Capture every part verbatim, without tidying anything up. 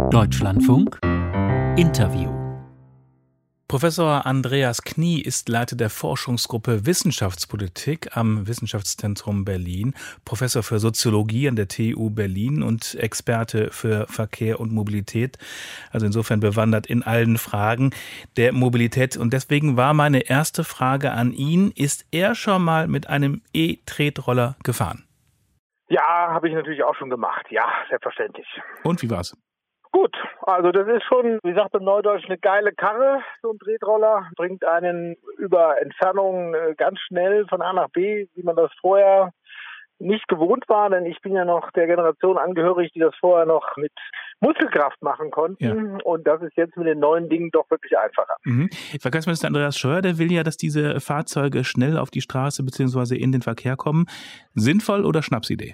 Deutschlandfunk Interview. Professor Andreas Knie ist Leiter der Forschungsgruppe Wissenschaftspolitik am Wissenschaftszentrum Berlin, Professor für Soziologie an der T U Berlin und Experte für Verkehr und Mobilität, also insofern bewandert in allen Fragen der Mobilität. Und deswegen war meine erste Frage an ihn: Ist er schon mal mit einem E-Tretroller gefahren? Ja, habe ich natürlich auch schon gemacht. Ja, selbstverständlich. Und wie war's? Gut, also das ist schon, wie sagt man neudeutsch, eine geile Karre. So ein Tretroller bringt einen über Entfernungen ganz schnell von A nach B, wie man das vorher nicht gewohnt war. Denn ich bin ja noch der Generation angehörig, die das vorher noch mit Muskelkraft machen konnten. Ja. Und das ist jetzt mit den neuen Dingen doch wirklich einfacher. Mhm. Verkehrsminister Andreas Scheuer, der will ja, dass diese Fahrzeuge schnell auf die Straße bzw. in den Verkehr kommen. Sinnvoll oder Schnapsidee?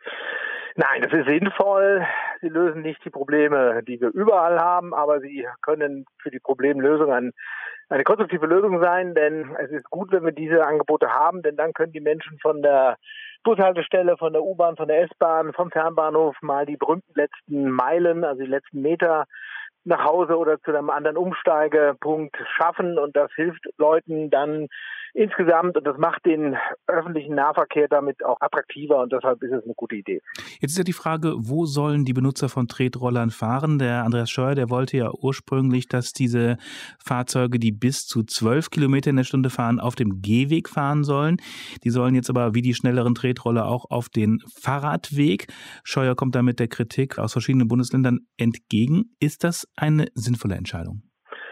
Nein, das ist sinnvoll. Sie lösen nicht die Probleme, die wir überall haben, aber sie können für die Problemlösung ein, eine konstruktive Lösung sein, denn es ist gut, wenn wir diese Angebote haben, denn dann können die Menschen von der Bushaltestelle, von der U-Bahn, von der S-Bahn, vom Fernbahnhof mal die berühmten letzten Meilen, also die letzten Meter nach Hause oder zu einem anderen Umsteigepunkt schaffen, und das hilft Leuten dann insgesamt, und das macht den öffentlichen Nahverkehr damit auch attraktiver, und deshalb ist es eine gute Idee. Jetzt ist ja die Frage, wo sollen die Benutzer von Tretrollern fahren? Der Andreas Scheuer, der wollte ja ursprünglich, dass diese Fahrzeuge, die bis zu zwölf Kilometer in der Stunde fahren, auf dem Gehweg fahren sollen. Die sollen jetzt aber wie die schnelleren Tretroller auch auf den Fahrradweg. Scheuer kommt damit der Kritik aus verschiedenen Bundesländern entgegen. Ist das eine sinnvolle Entscheidung?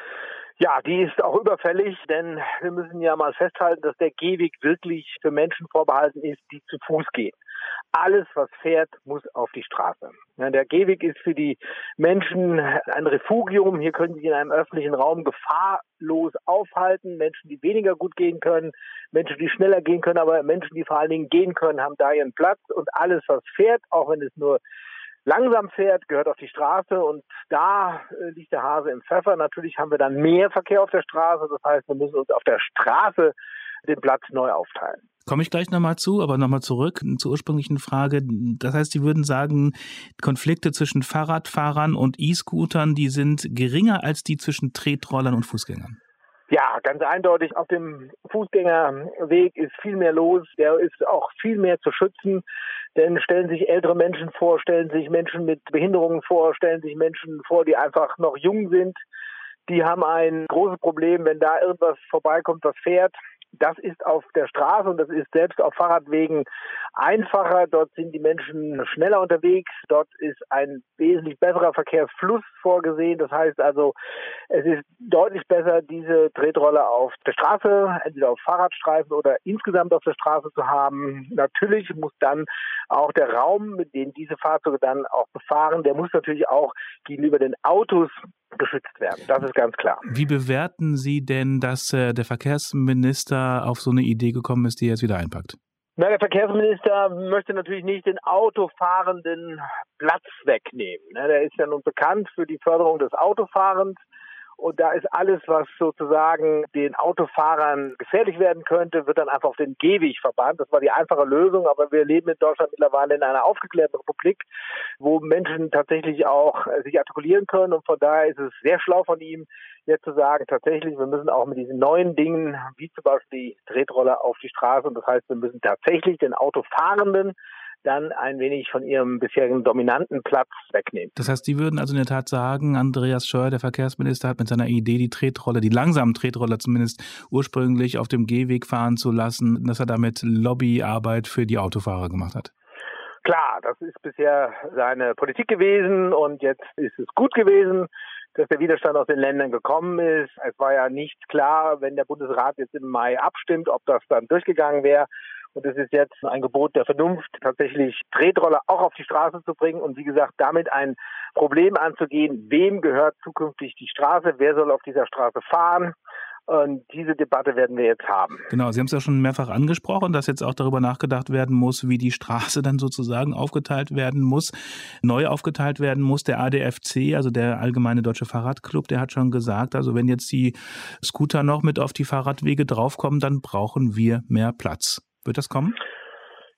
Ja, die ist auch überfällig, denn wir müssen ja mal festhalten, dass der Gehweg wirklich für Menschen vorbehalten ist, die zu Fuß gehen. Alles, was fährt, muss auf die Straße. Ja, der Gehweg ist für die Menschen ein Refugium. Hier können sie sich in einem öffentlichen Raum gefahrlos aufhalten. Menschen, die weniger gut gehen können, Menschen, die schneller gehen können, aber Menschen, die vor allen Dingen gehen können, haben da ihren Platz. Und alles, was fährt, auch wenn es nur langsam fährt, gehört auf die Straße, und da äh, liegt der Hase im Pfeffer. Natürlich haben wir dann mehr Verkehr auf der Straße, das heißt, wir müssen uns auf der Straße den Platz neu aufteilen. Komme ich gleich nochmal zu, aber nochmal zurück zur ursprünglichen Frage. Das heißt, Sie würden sagen, Konflikte zwischen Fahrradfahrern und E-Scootern, die sind geringer als die zwischen Tretrollern und Fußgängern? Ja, ganz eindeutig. Auf dem Fußgängerweg ist viel mehr los. Der ist auch viel mehr zu schützen. Denn stellen sich ältere Menschen vor, stellen sich Menschen mit Behinderungen vor, stellen sich Menschen vor, die einfach noch jung sind. Die haben ein großes Problem, wenn da irgendwas vorbeikommt, was fährt. Das ist auf der Straße, und das ist selbst auf Fahrradwegen einfacher. Dort sind die Menschen schneller unterwegs. Dort ist ein wesentlich besserer Verkehrsfluss vorgesehen. Das heißt also, es ist deutlich besser, diese Tretroller auf der Straße, entweder auf Fahrradstreifen oder insgesamt auf der Straße zu haben. Natürlich muss dann auch der Raum, mit dem diese Fahrzeuge dann auch befahren, der muss natürlich auch gegenüber den Autos geschützt werden. Das ist ganz klar. Wie bewerten Sie denn, dass äh, der Verkehrsminister auf so eine Idee gekommen ist, die er jetzt wieder einpackt? Na, der Verkehrsminister möchte natürlich nicht den Autofahrenden Platz wegnehmen. Der ist ja nun bekannt für die Förderung des Autofahrens. Und da ist alles, was sozusagen den Autofahrern gefährlich werden könnte, wird dann einfach auf den Gehweg verbannt. Das war die einfache Lösung, aber wir leben in Deutschland mittlerweile in einer aufgeklärten Republik, wo Menschen tatsächlich auch sich artikulieren können. Und von daher ist es sehr schlau von ihm, jetzt zu sagen, tatsächlich, wir müssen auch mit diesen neuen Dingen, wie zum Beispiel die Tretroller, auf die Straße. Und das heißt, wir müssen tatsächlich den Autofahrenden dann ein wenig von ihrem bisherigen dominanten Platz wegnehmen. Das heißt, Sie würden also in der Tat sagen, Andreas Scheuer, der Verkehrsminister, hat mit seiner Idee, die Tretroller, die langsamen Tretroller zumindest ursprünglich auf dem Gehweg fahren zu lassen, dass er damit Lobbyarbeit für die Autofahrer gemacht hat? Klar, das ist bisher seine Politik gewesen, und jetzt ist es gut gewesen, dass der Widerstand aus den Ländern gekommen ist. Es war ja nicht klar, wenn der Bundesrat jetzt im Mai abstimmt, ob das dann durchgegangen wäre. Und es ist jetzt ein Gebot der Vernunft, tatsächlich Tretroller auch auf die Straße zu bringen und, wie gesagt, damit ein Problem anzugehen. Wem gehört zukünftig die Straße? Wer soll auf dieser Straße fahren? Und diese Debatte werden wir jetzt haben. Genau, Sie haben es ja schon mehrfach angesprochen, dass jetzt auch darüber nachgedacht werden muss, wie die Straße dann sozusagen aufgeteilt werden muss, neu aufgeteilt werden muss. Der A D F C, also der Allgemeine Deutsche Fahrradclub, der hat schon gesagt, also wenn jetzt die Scooter noch mit auf die Fahrradwege draufkommen, dann brauchen wir mehr Platz. Wird das kommen?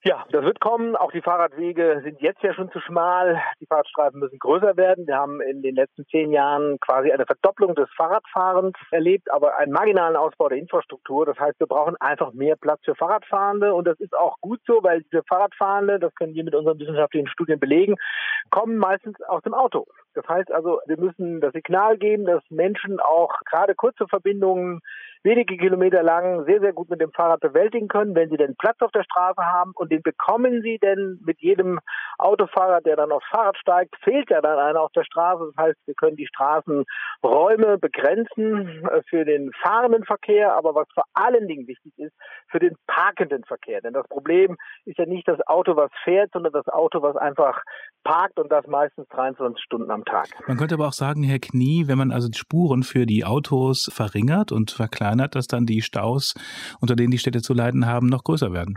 Ja, das wird kommen. Auch die Fahrradwege sind jetzt ja schon zu schmal. Die Fahrradstreifen müssen größer werden. Wir haben in den letzten zehn Jahren quasi eine Verdopplung des Fahrradfahrens erlebt, aber einen marginalen Ausbau der Infrastruktur. Das heißt, wir brauchen einfach mehr Platz für Fahrradfahrende. Und das ist auch gut so, weil diese Fahrradfahrende, das können wir mit unseren wissenschaftlichen Studien belegen, kommen meistens aus dem Auto. Das heißt also, wir müssen das Signal geben, dass Menschen auch gerade kurze Verbindungen wenige Kilometer lang sehr, sehr gut mit dem Fahrrad bewältigen können, wenn sie denn Platz auf der Straße haben. Und den bekommen sie denn mit jedem Autofahrer, der dann aufs Fahrrad steigt, fehlt ja dann einer auf der Straße. Das heißt, wir können die Straßenräume begrenzen für den fahrenden Verkehr, aber was vor allen Dingen wichtig ist, für den parkenden Verkehr. Denn das Problem ist ja nicht das Auto, was fährt, sondern das Auto, was einfach parkt, und das meistens dreiundzwanzig Stunden am Tag. Man könnte aber auch sagen, Herr Knie, wenn man also die Spuren für die Autos verringert und verkleinert, dass dann die Staus, unter denen die Städte zu leiden haben, noch größer werden.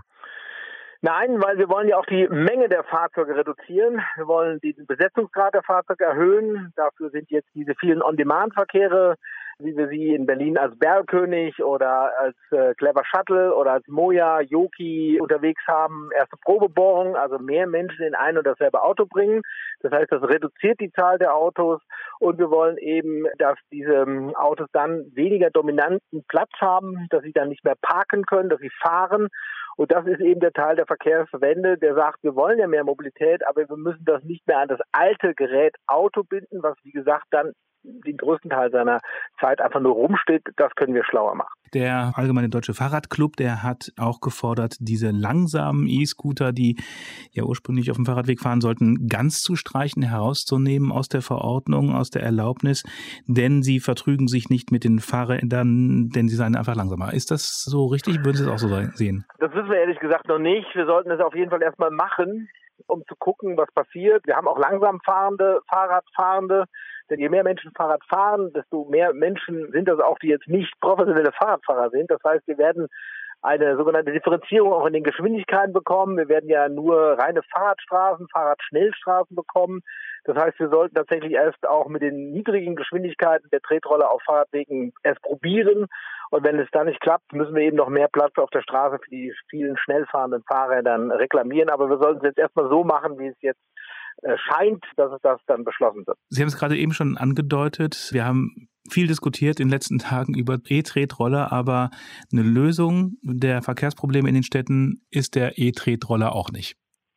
Nein, weil wir wollen ja auch die Menge der Fahrzeuge reduzieren. Wir wollen den Besetzungsgrad der Fahrzeuge erhöhen. Dafür sind jetzt diese vielen On-Demand-Verkehre, wie wir sie in Berlin als Bergkönig oder als äh, Clever Shuttle oder als Moja, Yoki unterwegs haben, erste Probebohrung, also mehr Menschen in ein und dasselbe Auto bringen. Das heißt, das reduziert die Zahl der Autos, und wir wollen eben, dass diese Autos dann weniger dominanten Platz haben, dass sie dann nicht mehr parken können, dass sie fahren. Und das ist eben der Teil der Verkehrswende, der sagt, wir wollen ja mehr Mobilität, aber wir müssen das nicht mehr an das alte Gerät Auto binden, was, wie gesagt, dann den größten Teil seiner Zeit einfach nur rumsteht. Das können wir schlauer machen. Der Allgemeine Deutsche Fahrradclub, der hat auch gefordert, diese langsamen E-Scooter, die ja ursprünglich auf dem Fahrradweg fahren sollten, ganz zu streichen, herauszunehmen aus der Verordnung, aus der Erlaubnis, denn sie vertrügen sich nicht mit den Fahrrädern, denn sie seien einfach langsamer. Ist das so richtig? Würden Sie es auch so sehen? Das wissen wir ehrlich gesagt noch nicht. Wir sollten es auf jeden Fall erstmal machen, um zu gucken, was passiert. Wir haben auch langsam fahrende, Fahrradfahrende. Denn je mehr Menschen Fahrrad fahren, desto mehr Menschen sind das auch, die jetzt nicht professionelle Fahrradfahrer sind. Das heißt, wir werden eine sogenannte Differenzierung auch in den Geschwindigkeiten bekommen. Wir werden ja nur reine Fahrradstraßen, Fahrradschnellstraßen bekommen. Das heißt, wir sollten tatsächlich erst auch mit den niedrigen Geschwindigkeiten der Tretroller auf Fahrradwegen erst probieren. Und wenn es dann nicht klappt, müssen wir eben noch mehr Platz auf der Straße für die vielen schnell fahrenden Fahrrädern reklamieren. Aber wir sollten es jetzt erstmal so machen, wie es jetzt scheint, dass es das dann beschlossen wird. Sie haben es gerade eben schon angedeutet. Wir haben viel diskutiert in den letzten Tagen über E-Tretroller, aber eine Lösung der Verkehrsprobleme in den Städten ist der E-Tretroller auch nicht.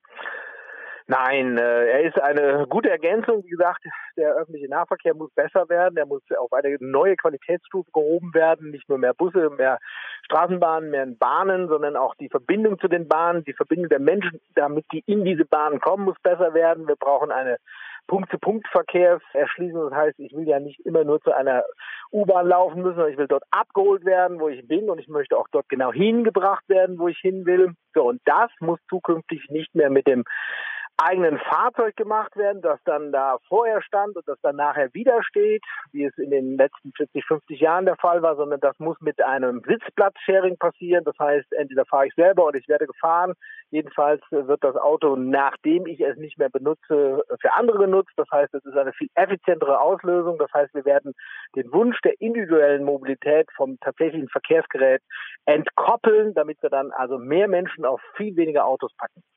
Nein, äh, er ist eine gute Ergänzung. Wie gesagt, der öffentliche Nahverkehr muss besser werden. Er muss auf eine neue Qualitätsstufe gehoben werden. Nicht nur mehr Busse, mehr Straßenbahnen, mehr Bahnen, sondern auch die Verbindung zu den Bahnen, die Verbindung der Menschen, damit die in diese Bahnen kommen, muss besser werden. Wir brauchen eine Punkt-zu-Punkt-Verkehrserschließung. Das heißt, ich will ja nicht immer nur zu einer U-Bahn laufen müssen, sondern ich will dort abgeholt werden, wo ich bin, und ich möchte auch dort genau hingebracht werden, wo ich hin will. So, und das muss zukünftig nicht mehr mit dem eigenen Fahrzeug gemacht werden, das dann da vorher stand und das dann nachher wieder steht, wie es in den letzten vierzig, fünfzig Jahren der Fall war, sondern das muss mit einem Sitzplatz-Sharing passieren. Das heißt, entweder fahre ich selber oder ich werde gefahren. Jedenfalls wird das Auto, nachdem ich es nicht mehr benutze, für andere genutzt. Das heißt, es ist eine viel effizientere Auslösung. Das heißt, wir werden den Wunsch der individuellen Mobilität vom tatsächlichen Verkehrsgerät entkoppeln, damit wir dann also mehr Menschen auf viel weniger Autos packen.